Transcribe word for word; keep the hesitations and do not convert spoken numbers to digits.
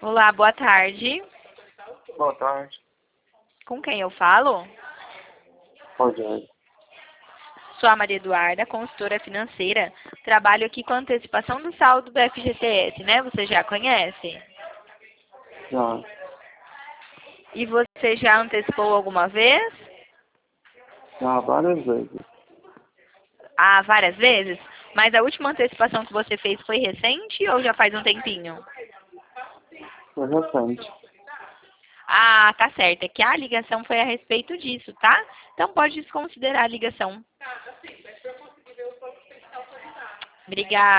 Olá, boa tarde. Boa tarde. Com quem eu falo? Rogério. Sou a Maria Eduarda, consultora financeira. Trabalho aqui com antecipação do saldo do F G T S, né? Você já conhece? Já. E você já antecipou alguma vez? Já várias vezes. Ah, várias vezes? Mas a última antecipação que você fez foi recente ou já faz um tempinho? Foi recente. Ah, tá certo. É que a ligação foi a respeito disso, tá? Então pode desconsiderar a ligação. Obrigada.